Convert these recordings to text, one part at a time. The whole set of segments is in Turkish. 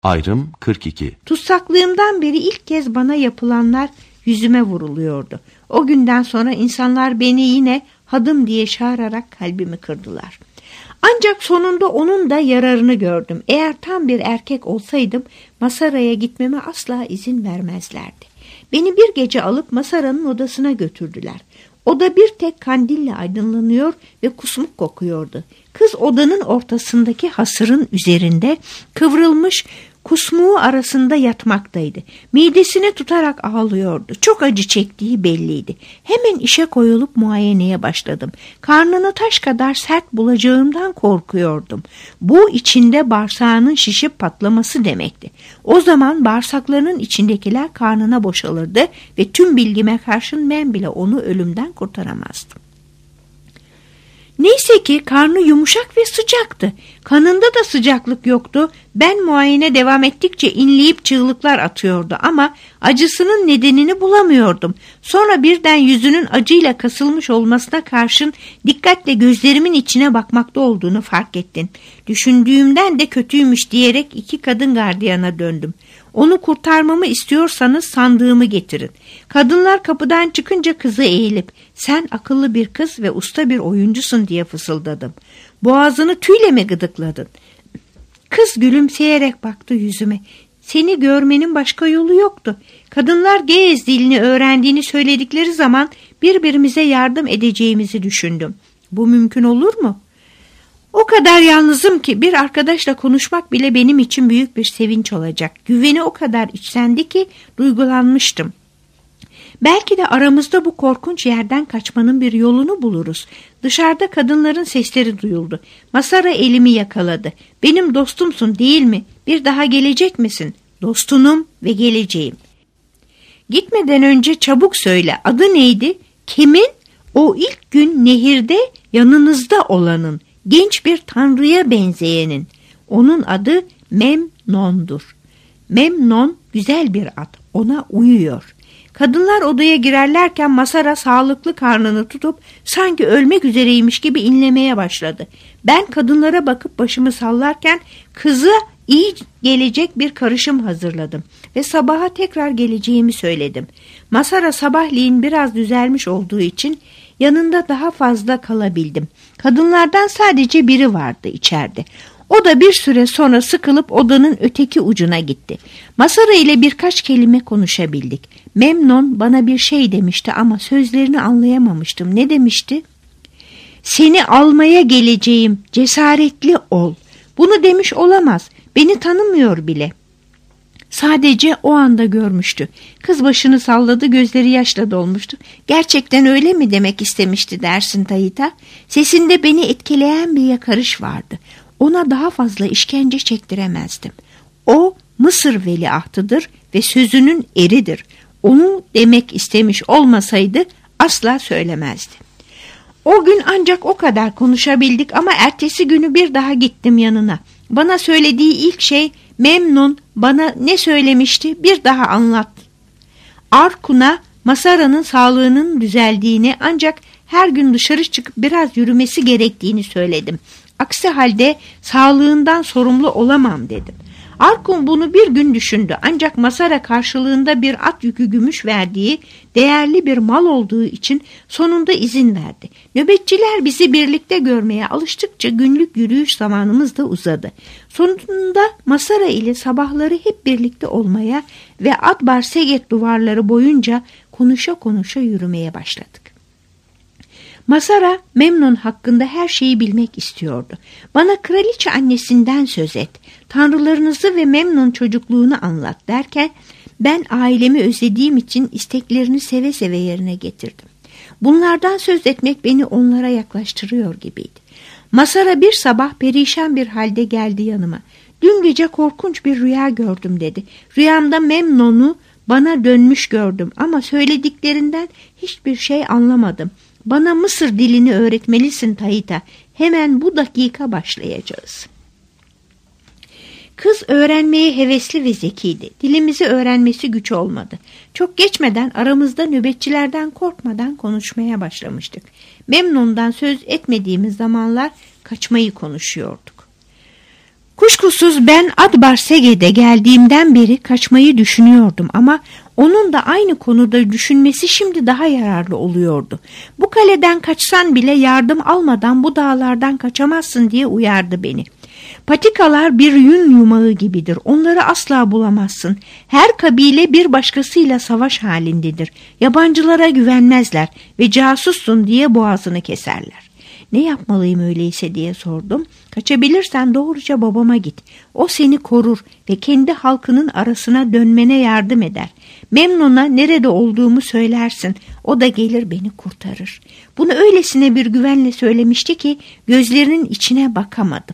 Ayrım 42. Tutsaklığımdan beri ilk kez bana yapılanlar yüzüme vuruluyordu. O günden sonra insanlar beni yine hadım diye çağırarak kalbimi kırdılar. Ancak sonunda onun da yararını gördüm. Eğer tam bir erkek olsaydım Masara'ya gitmeme asla izin vermezlerdi. Beni bir gece alıp Masara'nın odasına götürdüler. Oda bir tek kandille aydınlanıyor ve kusmuk kokuyordu. Kız odanın ortasındaki hasırın üzerinde kıvrılmış kusmuğu arasında yatmaktaydı. Midesini tutarak ağlıyordu. Çok acı çektiği belliydi. Hemen işe koyulup muayeneye başladım. Karnını taş kadar sert bulacağımdan korkuyordum. Bu içinde bağırsağının şişip patlaması demekti. O zaman bağırsaklarının içindekiler karnına boşalırdı ve tüm bilgime karşın ben bile onu ölümden kurtaramazdım. Neyse ki karnı yumuşak ve sıcaktı. Kanında da sıcaklık yoktu. Ben muayene devam ettikçe inleyip çığlıklar atıyordu ama acısının nedenini bulamıyordum. Sonra birden yüzünün acıyla kasılmış olmasına karşın dikkatle gözlerimin içine bakmakta olduğunu fark ettim. Düşündüğümden de kötüymüş diyerek 2 kadın gardiyana döndüm. Onu kurtarmamı istiyorsanız sandığımı getirin. Kadınlar kapıdan çıkınca kızı eğilip sen akıllı bir kız ve usta bir oyuncusun diye fısıldadım. Boğazını tüyle mi gıdıkladın? Kız gülümseyerek baktı yüzüme. Seni görmenin başka yolu yoktu. Kadınlar Ge'ez dilini öğrendiğini söyledikleri zaman birbirimize yardım edeceğimizi düşündüm. Bu mümkün olur mu? O kadar yalnızım ki bir arkadaşla konuşmak bile benim için büyük bir sevinç olacak. Güveni o kadar içsendi ki duygulanmıştım. Belki de aramızda bu korkunç yerden kaçmanın bir yolunu buluruz. Dışarıda kadınların sesleri duyuldu. Masara elimi yakaladı. Benim dostumsun değil mi? Bir daha gelecek misin? Dostunum ve geleceğim. Gitmeden önce çabuk söyle. Adı neydi? Kimin? O ilk gün nehirde yanınızda olanın. Genç bir tanrıya benzeyenin. Onun adı Memnon'dur. Memnon güzel bir ad. Ona uyuyor. Kadınlar odaya girerlerken Masara sağlıklı karnını tutup sanki ölmek üzereymiş gibi inlemeye başladı. Ben kadınlara bakıp başımı sallarken kıza iyi gelecek bir karışım hazırladım ve sabaha tekrar geleceğimi söyledim. Masara sabahleyin biraz düzelmiş olduğu için yanında daha fazla kalabildim. Kadınlardan sadece biri vardı içeride. O da bir süre sonra sıkılıp odanın öteki ucuna gitti. Masara ile birkaç kelime konuşabildik. Memnon bana bir şey demişti ama sözlerini anlayamamıştım. Ne demişti? Seni almaya geleceğim, cesaretli ol. Bunu demiş olamaz. Beni tanımıyor bile. Sadece o anda görmüştü. Kız başını salladı, gözleri yaşla dolmuştu. Gerçekten öyle mi demek istemişti dersin Tayita? Sesinde beni etkileyen bir yakarış vardı. Ona daha fazla işkence çektiremezdim. O Mısır veliahtıdır ve sözünün eridir. Onu demek istemiş olmasaydı asla söylemezdi. O gün ancak o kadar konuşabildik ama ertesi günü bir daha gittim yanına. Bana söylediği ilk şey Memnun bana ne söylemişti bir daha anlat. Arkun'a Masara'nın sağlığının düzeldiğini ancak her gün dışarı çıkıp biraz yürümesi gerektiğini söyledim. Aksi halde sağlığından sorumlu olamam dedim. Arkun bunu bir gün düşündü ancak Masara karşılığında bir at yükü gümüş verdiği değerli bir mal olduğu için sonunda izin verdi. Nöbetçiler bizi birlikte görmeye alıştıkça günlük yürüyüş zamanımız da uzadı. Sonunda Masara ile sabahları hep birlikte olmaya ve Adbar Seget duvarları boyunca konuşa konuşa yürümeye başladık. Masara Memnon hakkında her şeyi bilmek istiyordu. Bana kraliçe annesinden söz et, tanrılarınızı ve Memnon çocukluğunu anlat derken ben ailemi özlediğim için isteklerini seve seve yerine getirdim. Bunlardan söz etmek beni onlara yaklaştırıyor gibiydi. Masara bir sabah perişan bir halde geldi yanıma. Dün gece korkunç bir rüya gördüm dedi. Rüyamda Memnon'u bana dönmüş gördüm ama söylediklerinden hiçbir şey anlamadım. Bana Mısır dilini öğretmelisin Tayita. Hemen bu dakika başlayacağız. Kız öğrenmeye hevesli ve zekiydi. Dilimizi öğrenmesi güç olmadı. Çok geçmeden aramızda nöbetçilerden korkmadan konuşmaya başlamıştık. Memnun'dan söz etmediğimiz zamanlar kaçmayı konuşuyorduk. Kuşkusuz ben Adbarsege'de geldiğimden beri kaçmayı düşünüyordum ama onun da aynı konuda düşünmesi şimdi daha yararlı oluyordu. Bu kaleden kaçsan bile yardım almadan bu dağlardan kaçamazsın diye uyardı beni. Patikalar bir yün yumağı gibidir. Onları asla bulamazsın. Her kabile bir başkasıyla savaş halindedir. Yabancılara güvenmezler ve casussun diye boğazını keserler. Ne yapmalıyım öyleyse diye sordum. Kaçabilirsen doğruca babama git. O seni korur ve kendi halkının arasına dönmene yardım eder. Memnun'a nerede olduğumu söylersin. O da gelir beni kurtarır. Bunu öylesine bir güvenle söylemişti ki gözlerinin içine bakamadım.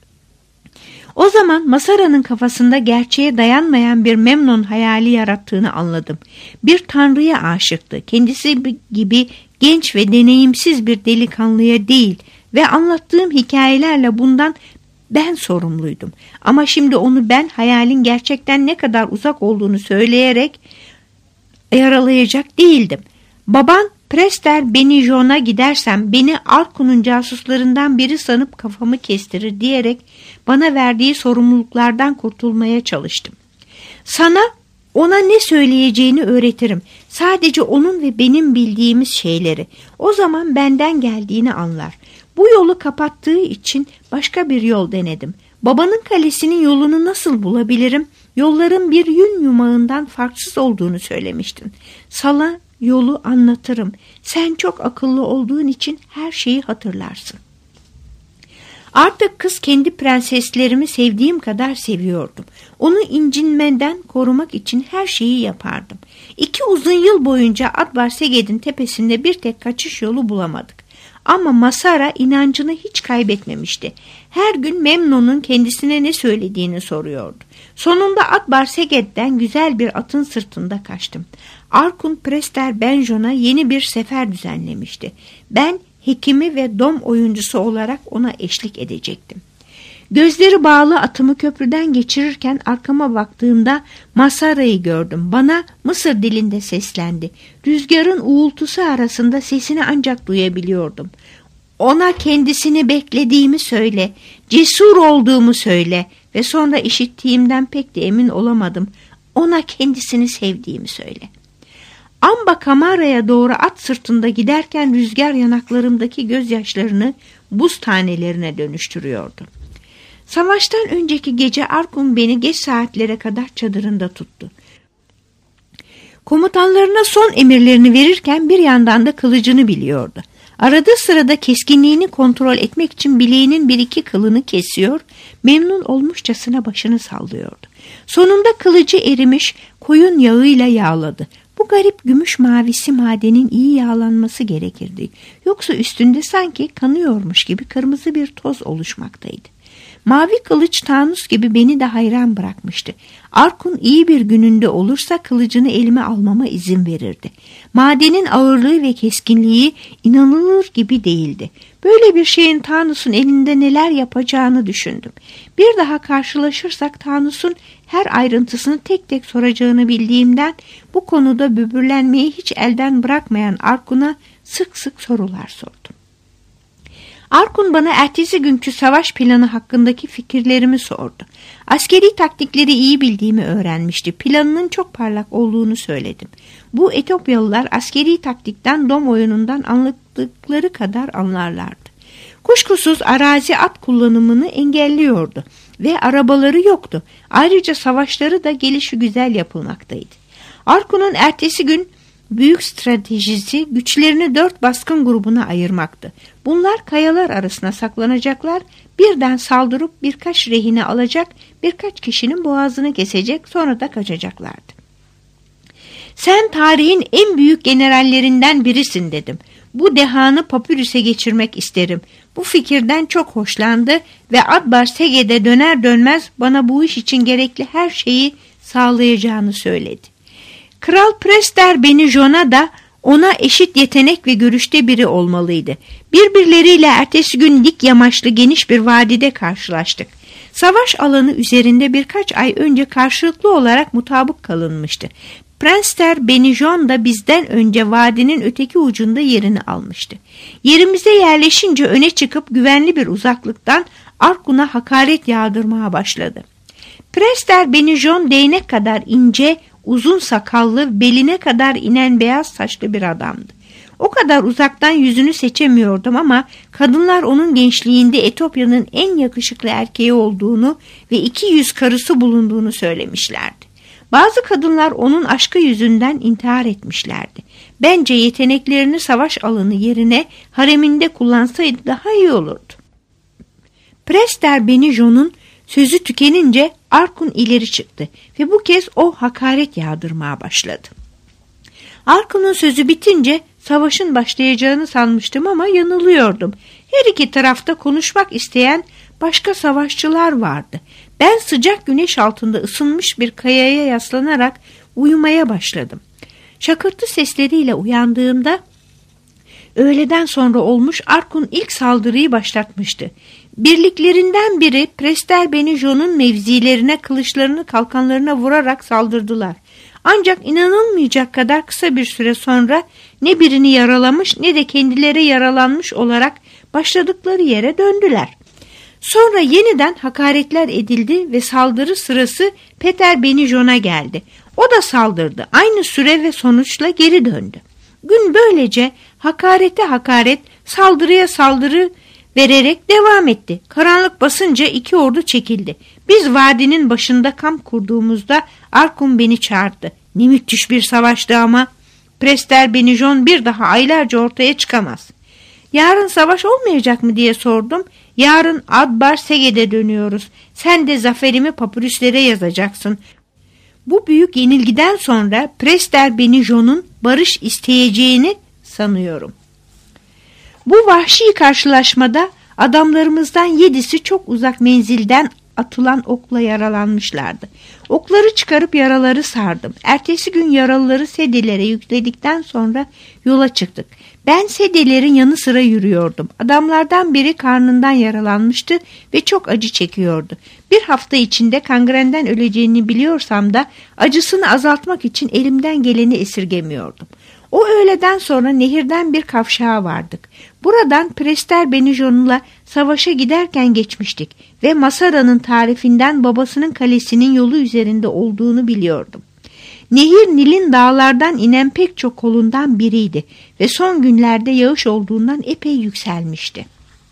O zaman Masara'nın kafasında gerçeğe dayanmayan bir Memnon hayali yarattığını anladım. Bir tanrıya aşıktı. Kendisi gibi genç ve deneyimsiz bir delikanlıya değil ve anlattığım hikayelerle bundan ben sorumluydum. Ama şimdi onu ben hayalin gerçekten ne kadar uzak olduğunu söyleyerek yaralayacak değildim. Baban Prester Benijon'a gidersem beni Arkun'un casuslarından biri sanıp kafamı kestirir diyerek bana verdiği sorumluluklardan kurtulmaya çalıştım. Sana ona ne söyleyeceğini öğretirim. Sadece onun ve benim bildiğimiz şeyleri. O zaman benden geldiğini anlar. Bu yolu kapattığı için başka bir yol denedim. Babanın kalesinin yolunu nasıl bulabilirim? Yolların bir yün yumağından farksız olduğunu söylemiştin. Sana yolu anlatırım. Sen çok akıllı olduğun için her şeyi hatırlarsın. Artık kız kendi prenseslerimi sevdiğim kadar seviyordum. Onu incinmeden korumak için her şeyi yapardım. 2 uzun yıl boyunca Adbarseged'in tepesinde bir tek kaçış yolu bulamadık. Ama Masara inancını hiç kaybetmemişti. Her gün Memnun'un kendisine ne söylediğini soruyordu. Sonunda Adbarseged'den güzel bir atın sırtında kaçtım. Arkun Prester Benjon'a yeni bir sefer düzenlemişti. Ben hekimi ve dom oyuncusu olarak ona eşlik edecektim. Gözleri bağlı atımı köprüden geçirirken arkama baktığımda Masara'yı gördüm. Bana Mısır dilinde seslendi. Rüzgarın uğultusu arasında sesini ancak duyabiliyordum. Ona kendisini beklediğimi söyle, cesur olduğumu söyle ve sonra işittiğimden pek de emin olamadım. Ona kendisini sevdiğimi söyle. Amba Kamara'ya doğru at sırtında giderken rüzgar yanaklarımdaki gözyaşlarını buz tanelerine dönüştürüyordu. Savaştan önceki gece Arkun beni geç saatlere kadar çadırında tuttu. Komutanlarına son emirlerini verirken bir yandan da kılıcını biliyordu. Aradığı sırada keskinliğini kontrol etmek için bileğinin 1-2 kılını kesiyor, memnun olmuşçasına başını sallıyordu. Sonunda kılıcı erimiş, koyun yağıyla yağladı. Bu garip gümüş mavisi madenin iyi yağlanması gerekirdi. Yoksa üstünde sanki kanıyormuş gibi kırmızı bir toz oluşmaktaydı. Mavi kılıç Tanus gibi beni de hayran bırakmıştı. Arkun iyi bir gününde olursa kılıcını elime almama izin verirdi. Madenin ağırlığı ve keskinliği inanılır gibi değildi. Böyle bir şeyin Tanus'un elinde neler yapacağını düşündüm. Bir daha karşılaşırsak Tanus'un her ayrıntısını tek tek soracağını bildiğimden bu konuda böbürlenmeyi hiç elden bırakmayan Arkun'a sık sık sorular sordum. Arkun bana ertesi günkü savaş planı hakkındaki fikirlerimi sordu. Askeri taktikleri iyi bildiğimi öğrenmişti. Planının çok parlak olduğunu söyledim. Bu Etopyalılar askeri taktikten dom oyunundan anladıkları kadar anlarlardı. Kuşkusuz arazi at kullanımını engelliyordu ve arabaları yoktu. Ayrıca savaşları da gelişigüzel yapılmaktaydı. Arkun'un ertesi gün büyük stratejisi güçlerini 4 baskın grubuna ayırmaktı. Bunlar kayalar arasına saklanacaklar, birden saldırıp birkaç rehine alacak, birkaç kişinin boğazını kesecek, sonra da kaçacaklardı. Sen tarihin en büyük generallerinden birisin dedim. Bu dehanı papürüse geçirmek isterim. Bu fikirden çok hoşlandı ve Adbarsege'de döner dönmez bana bu iş için gerekli her şeyi sağlayacağını söyledi. Kral Prester Benijon'a da ona eşit yetenek ve görüşte biri olmalıydı. Birbirleriyle ertesi gün dik yamaçlı geniş bir vadide karşılaştık. Savaş alanı üzerinde birkaç ay önce karşılıklı olarak mutabık kalınmıştı. Prester Benijon da bizden önce vadinin öteki ucunda yerini almıştı. Yerimize yerleşince öne çıkıp güvenli bir uzaklıktan Arkun'a hakaret yağdırmaya başladı. Prester Benijon değnek kadar ince, uzun sakallı, beline kadar inen beyaz saçlı bir adamdı. O kadar uzaktan yüzünü seçemiyordum ama kadınlar onun gençliğinde Etopya'nın en yakışıklı erkeği olduğunu ve 200 karısı bulunduğunu söylemişlerdi. Bazı kadınlar onun aşkı yüzünden intihar etmişlerdi. Bence yeteneklerini savaş alanı yerine hareminde kullansaydı daha iyi olurdu. Prester Benijon'un sözü tükenince Arkun ileri çıktı ve bu kez o hakaret yağdırmaya başladı. Arkun'un sözü bitince savaşın başlayacağını sanmıştım ama yanılıyordum. Her iki tarafta konuşmak isteyen başka savaşçılar vardı. Ben sıcak güneş altında ısınmış bir kayaya yaslanarak uyumaya başladım. Şakırtı sesleriyle uyandığımda öğleden sonra olmuş, Arkun ilk saldırıyı başlatmıştı. Birliklerinden biri Prester Benijon'un mevzilerine kılıçlarını kalkanlarına vurarak saldırdılar. Ancak inanılmayacak kadar kısa bir süre sonra ne birini yaralamış ne de kendileri yaralanmış olarak başladıkları yere döndüler. Sonra yeniden hakaretler edildi ve saldırı sırası Peter Benijon'a geldi. O da saldırdı. Aynı süre ve sonuçla geri döndü. Gün böylece hakarete hakaret, saldırıya saldırı vererek devam etti. Karanlık basınca iki ordu çekildi. Biz vadinin başında kamp kurduğumuzda Arkun beni çağırdı. Ne müthiş bir savaştı ama. Prester Benijon bir daha aylarca ortaya çıkamaz. Yarın savaş olmayacak mı diye sordum. Yarın Adbar Seged'e dönüyoruz. Sen de zaferimi papürüslere yazacaksın. Bu büyük yenilgiden sonra Prester Benijon'un barış isteyeceğini sanıyorum. Bu vahşi karşılaşmada adamlarımızdan 7'si çok uzak menzilden atılan okla yaralanmışlardı. Okları çıkarıp yaraları sardım. Ertesi gün yaralıları sedyelere yükledikten sonra yola çıktık. Ben sedyelerin yanı sıra yürüyordum. Adamlardan biri karnından yaralanmıştı ve çok acı çekiyordu. Bir hafta içinde kangrenden öleceğini biliyorsam da acısını azaltmak için elimden geleni esirgemiyordum. O öğleden sonra nehirden bir kavşağa vardık. Buradan Prester Benijon'la savaşa giderken geçmiştik ve Masara'nın tarifinden babasının kalesinin yolu üzerinde olduğunu biliyordum. Nehir Nil'in dağlardan inen pek çok kolundan biriydi ve son günlerde yağış olduğundan epey yükselmişti.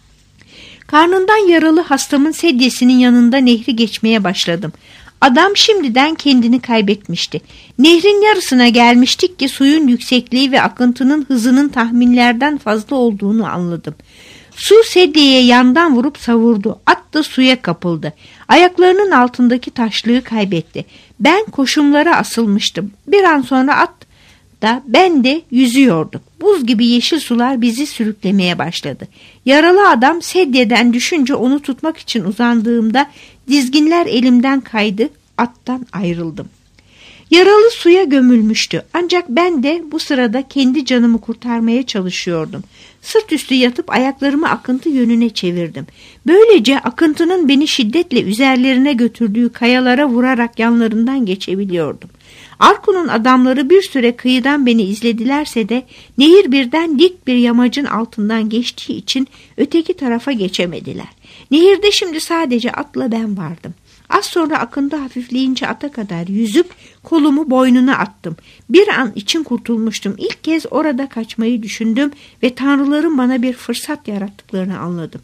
Karnından yaralı hastamın sedyesinin yanında nehri geçmeye başladım. Adam şimdiden kendini kaybetmişti. Nehrin yarısına gelmiştik ki suyun yüksekliği ve akıntının hızının tahminlerden fazla olduğunu anladım. Su sedyeye yandan vurup savurdu. At da suya kapıldı. Ayaklarının altındaki taşlığı kaybetti. Ben koşumlara asılmıştım. Bir an sonra at da ben de yüzüyorduk. Buz gibi yeşil sular bizi sürüklemeye başladı. Yaralı adam sedyeden düşünce onu tutmak için uzandığımda dizginler elimden kaydı, attan ayrıldım. Yaralı suya gömülmüştü ancak ben de bu sırada kendi canımı kurtarmaya çalışıyordum. Sırt üstü yatıp ayaklarımı akıntı yönüne çevirdim. Böylece akıntının beni şiddetle üzerlerine götürdüğü kayalara vurarak yanlarından geçebiliyordum. Arkun'un adamları bir süre kıyıdan beni izledilerse de nehir birden dik bir yamacın altından geçtiği için öteki tarafa geçemediler. Nehirde şimdi sadece atla ben vardım. Az sonra akıntı hafifleyince ata kadar yüzüp kolumu boynuna attım. Bir an için kurtulmuştum. İlk kez orada kaçmayı düşündüm ve tanrıların bana bir fırsat yarattıklarını anladım.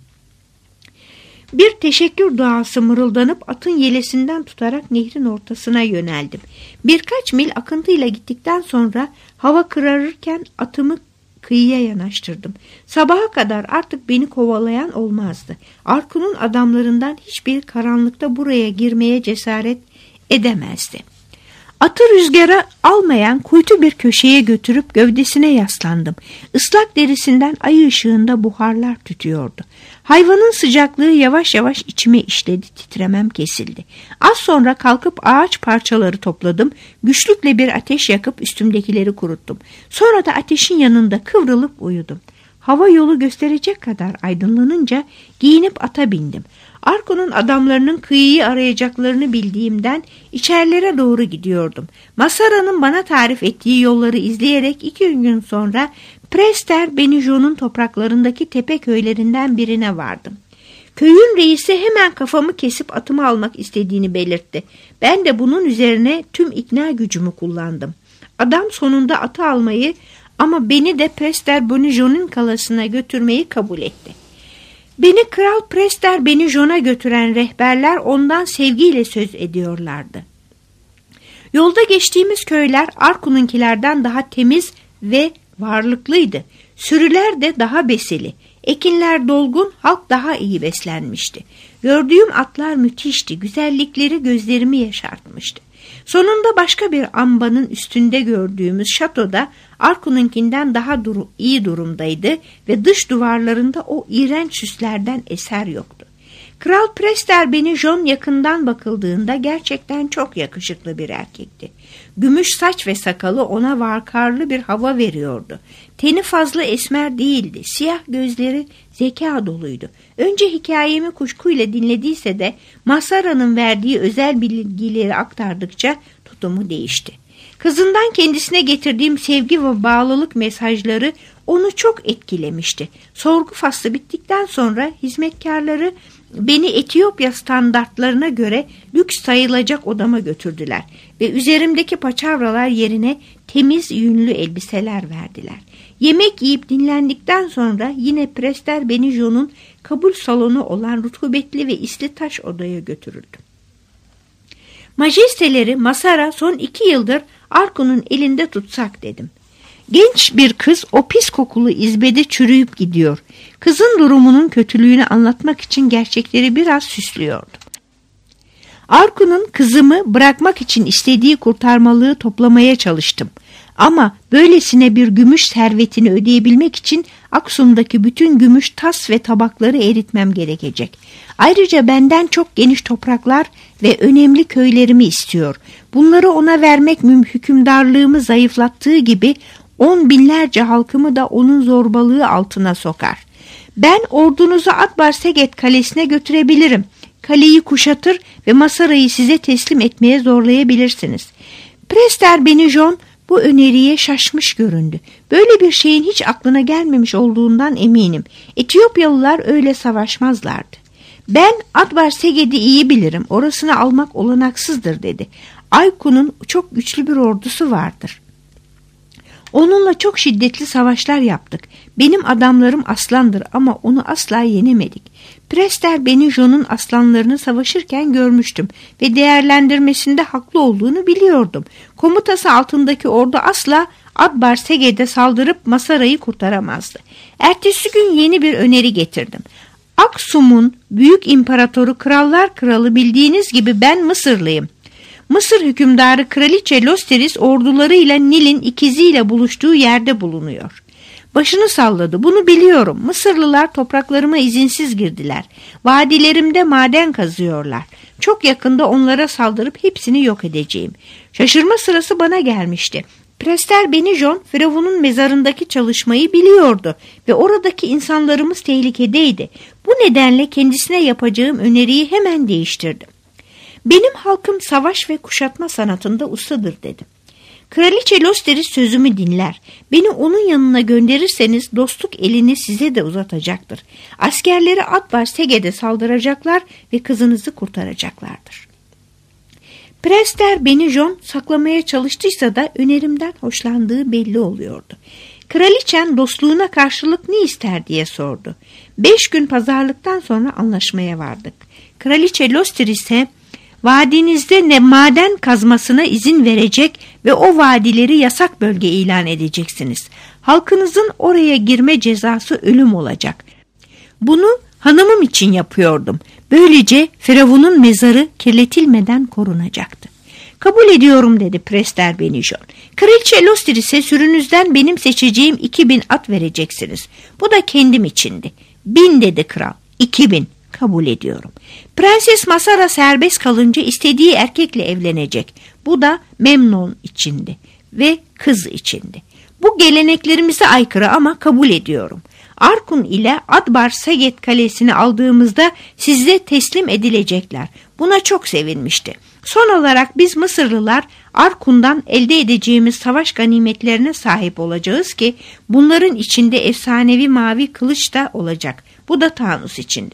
Bir teşekkür duası mırıldanıp atın yelesinden tutarak nehrin ortasına yöneldim. Birkaç mil akıntıyla gittikten sonra hava kararırken atımı kıyıya yanaştırdım. Sabaha kadar artık beni kovalayan olmazdı. Arkun'un adamlarından hiçbir karanlıkta buraya girmeye cesaret edemezdi. Atı rüzgara almayan kuytu bir köşeye götürüp gövdesine yaslandım. Islak derisinden ay ışığında buharlar tütüyordu. Hayvanın sıcaklığı yavaş yavaş içime işledi, titremem kesildi. Az sonra kalkıp ağaç parçaları topladım, güçlükle bir ateş yakıp üstümdekileri kuruttum. Sonra da ateşin yanında kıvrılıp uyudum. Hava yolu gösterecek kadar aydınlanınca giyinip ata bindim. Arkun'un adamlarının kıyıyı arayacaklarını bildiğimden içerilere doğru gidiyordum. Masara'nın bana tarif ettiği yolları izleyerek 2 gün sonra Prester Benijon'un topraklarındaki tepe köylerinden birine vardım. Köyün reisi hemen kafamı kesip atımı almak istediğini belirtti. Ben de bunun üzerine tüm ikna gücümü kullandım. Adam sonunda atı almayı ama beni de Prester Benijon'un kalasına götürmeyi kabul etti. Beni Kral Prester Benijon'a götüren rehberler ondan sevgiyle söz ediyorlardı. Yolda geçtiğimiz köyler Arkun'unkilerden daha temiz ve varlıklıydı. Sürüler de daha besili. Ekinler dolgun, halk daha iyi beslenmişti. Gördüğüm atlar müthişti, güzellikleri gözlerimi yaşartmıştı. Sonunda başka bir ambanın üstünde gördüğümüz şatoda Arkun'unkinden daha iyi durumdaydı ve dış duvarlarında o iğrenç süslerden eser yoktu. Kral Prester Benijon yakından bakıldığında gerçekten çok yakışıklı bir erkekti. Gümüş saç ve sakalı ona vakarlı bir hava veriyordu. Teni fazla esmer değildi. Siyah gözleri zeka doluydu. Önce hikayemi kuşkuyla dinlediyse de Masara'nın verdiği özel bilgileri aktardıkça tutumu değişti. Kızından kendisine getirdiğim sevgi ve bağlılık mesajları onu çok etkilemişti. Sorgu faslı bittikten sonra hizmetkarları beni Etiyopya standartlarına göre lüks sayılacak odama götürdüler ve üzerimdeki paçavralar yerine temiz yünlü elbiseler verdiler. Yemek yiyip dinlendikten sonra yine Prester Benijon'un kabul salonu olan rutubetli ve isli taş odaya götürüldüm. Majesteleri Masara son 2 yıldır Arkun'un elinde tutsak dedim. Genç bir kız o pis kokulu izbede çürüyüp gidiyor. Kızın durumunun kötülüğünü anlatmak için gerçekleri biraz süslüyordu. Arkun'un kızımı bırakmak için istediği kurtarmalığı toplamaya çalıştım. Ama böylesine bir gümüş servetini ödeyebilmek için Aksum'daki bütün gümüş tas ve tabakları eritmem gerekecek. Ayrıca benden çok geniş topraklar ve önemli köylerimi istiyor. Bunları ona vermek hükümdarlığımı zayıflattığı gibi 10 binlerce halkımı da onun zorbalığı altına sokar. Ben ordunuzu Atbarseget kalesine götürebilirim. Kaleyi kuşatır ve Masara'yı size teslim etmeye zorlayabilirsiniz. Prester Benijon bu öneriye şaşmış göründü. Böyle bir şeyin hiç aklına gelmemiş olduğundan eminim. Etiyopyalılar öyle savaşmazlardı. Ben Atbarseged'i iyi bilirim. Orasını almak olanaksızdır dedi. Aykun'un çok güçlü bir ordusu vardır. Onunla çok şiddetli savaşlar yaptık. Benim adamlarım aslandır ama onu asla yenemedik. Prester Benijon'un aslanlarını savaşırken görmüştüm ve değerlendirmesinde haklı olduğunu biliyordum. Komutası altındaki ordu asla Atbarseged'e saldırıp Masara'yı kurtaramazdı. Ertesi gün yeni bir öneri getirdim. Aksum'un büyük imparatoru krallar kralı bildiğiniz gibi ben Mısırlıyım. Mısır hükümdarı Kraliçe Losteris ordularıyla Nil'in ikiziyle buluştuğu yerde bulunuyor. Başını salladı. Bunu biliyorum. Mısırlılar topraklarıma izinsiz girdiler. Vadilerimde maden kazıyorlar. Çok yakında onlara saldırıp hepsini yok edeceğim. Şaşırma sırası bana gelmişti. Prester Benijon, Firavun'un mezarındaki çalışmayı biliyordu ve oradaki insanlarımız tehlikedeydi. Bu nedenle kendisine yapacağım öneriyi hemen değiştirdim. Benim halkım savaş ve kuşatma sanatında ustadır dedim. Kraliçe Losteris sözümü dinler. Beni onun yanına gönderirseniz dostluk elini size de uzatacaktır. Askerleri Atbarseged'e saldıracaklar ve kızınızı kurtaracaklardır. Prester Benijon saklamaya çalıştıysa da önerimden hoşlandığı belli oluyordu. Kraliçen dostluğuna karşılık ne ister diye sordu. 5 gün pazarlıktan sonra anlaşmaya vardık. Kraliçe Losteris'e vadinizde maden kazmasına izin verecek ve o vadileri yasak bölge ilan edeceksiniz. Halkınızın oraya girme cezası ölüm olacak. Bunu hanımım için yapıyordum. Böylece Firavun'un mezarı kirletilmeden korunacaktı. Kabul ediyorum dedi Prester Benijon. Kraliçe Losteris'e sürünüzden benim seçeceğim 2000 at vereceksiniz. Bu da kendim içindi. 1000 dedi kral. 2000. Kabul ediyorum. Prenses Masara serbest kalınca istediği erkekle evlenecek. Bu da Memnon içindi ve kız içindi. Bu geleneklerimize aykırı ama kabul ediyorum. Arkun ile Atbarseged kalesini aldığımızda size teslim edilecekler. Buna çok sevinmişti. Son olarak biz Mısırlılar Arkun'dan elde edeceğimiz savaş ganimetlerine sahip olacağız ki bunların içinde efsanevi mavi kılıç da olacak. Bu da Tanus içindi.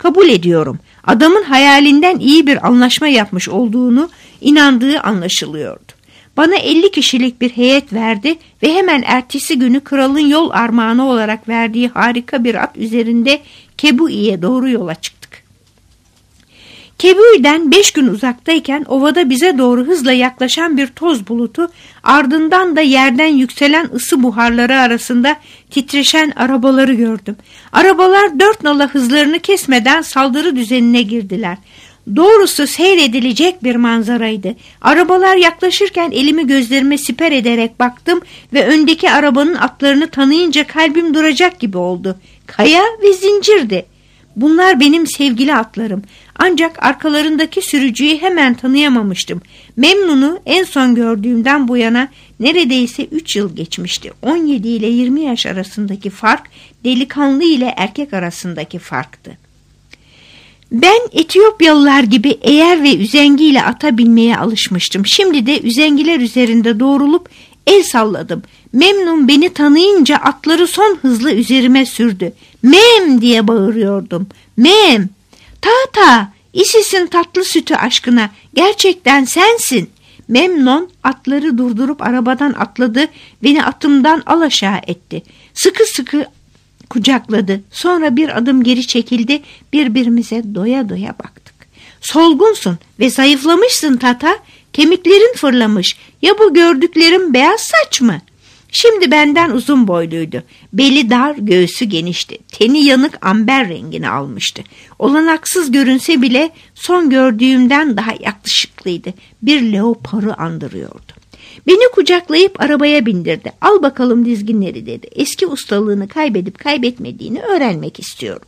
Kabul ediyorum. Adamın hayalinden iyi bir anlaşma yapmış olduğunu inandığı anlaşılıyordu. Bana 50 kişilik bir heyet verdi ve hemen ertesi günü kralın yol armağanı olarak verdiği harika bir at üzerinde Kebui'ye doğru yola çıktık. Kebui'den 5 gün uzaktayken ovada bize doğru hızla yaklaşan bir toz bulutu, ardından da yerden yükselen ısı buharları arasında titreşen arabaları gördüm. Arabalar 4 nala hızlarını kesmeden saldırı düzenine girdiler. Doğrusu seyredilecek bir manzaraydı. Arabalar yaklaşırken elimi gözlerime siper ederek baktım ve öndeki arabanın atlarını tanıyınca kalbim duracak gibi oldu. Kaya ve zincirdi. Bunlar benim sevgili atlarım. Ancak arkalarındaki sürücüyü hemen tanıyamamıştım. Memnun'u en son gördüğümden bu yana neredeyse 3 yıl geçmişti. 17 ile 20 yaş arasındaki fark delikanlı ile erkek arasındaki farktı. Ben Etiyopyalılar gibi eğer ve üzengiyle ata binmeye alışmıştım. Şimdi de üzengiler üzerinde doğrulup el salladım. Memnun beni tanıyınca atları son hızla üzerime sürdü. Mem diye bağırıyordum. Mem! Tata! İsis'in tatlı sütü aşkına. Gerçekten sensin. Memnun atları durdurup arabadan atladı. Beni atımdan alaşağı etti. Sıkı sıkı kucakladı. Sonra bir adım geri çekildi. Birbirimize doya doya baktık. Solgunsun ve zayıflamışsın Tata. Kemiklerin fırlamış. Ya bu gördüklerim beyaz saç mı? Şimdi benden uzun boyluydu. Beli dar, göğsü genişti. Teni yanık amber rengini almıştı. Olanaksız görünse bile son gördüğümden daha yakışıklıydı. Bir leoparı andırıyordu. Beni kucaklayıp arabaya bindirdi. Al bakalım dizginleri dedi. Eski ustalığını kaybedip kaybetmediğini öğrenmek istiyorum.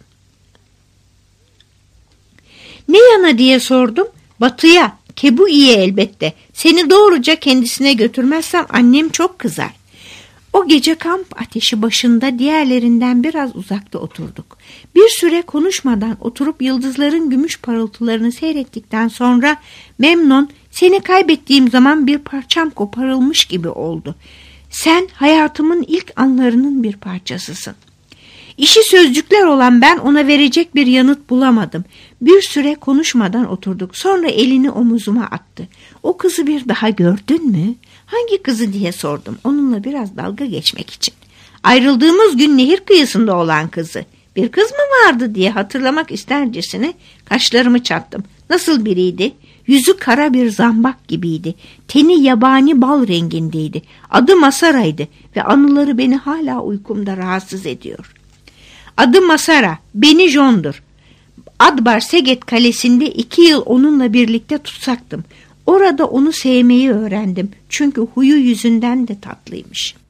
Ne yana diye sordum. Batıya, Kebui'ye elbette. Seni doğruca kendisine götürmezsem annem çok kızar. O gece kamp ateşi başında diğerlerinden biraz uzakta oturduk. Bir süre konuşmadan oturup yıldızların gümüş parıltılarını seyrettikten sonra Memnun, seni kaybettiğim zaman bir parçam koparılmış gibi oldu. Sen hayatımın ilk anlarının bir parçasısın. İşi sözcükler olan ben ona verecek bir yanıt bulamadım. Bir süre konuşmadan oturduk. Sonra elini omuzuma attı. O kızı bir daha gördün mü? Hangi kızı diye sordum. Onunla biraz dalga geçmek için. Ayrıldığımız gün nehir kıyısında olan kızı. Bir kız mı vardı diye hatırlamak istercesine kaşlarımı çattım. Nasıl biriydi? Yüzü kara bir zambak gibiydi. Teni yabani bal rengindeydi. Adı Masara'ydı ve anıları beni hala uykumda rahatsız ediyor. Adı Masara, Beni John'dur. Adbar Seget Kalesi'nde 2 yıl onunla birlikte tutsaktım. Orada onu sevmeyi öğrendim. Çünkü huyu yüzünden de tatlıymış.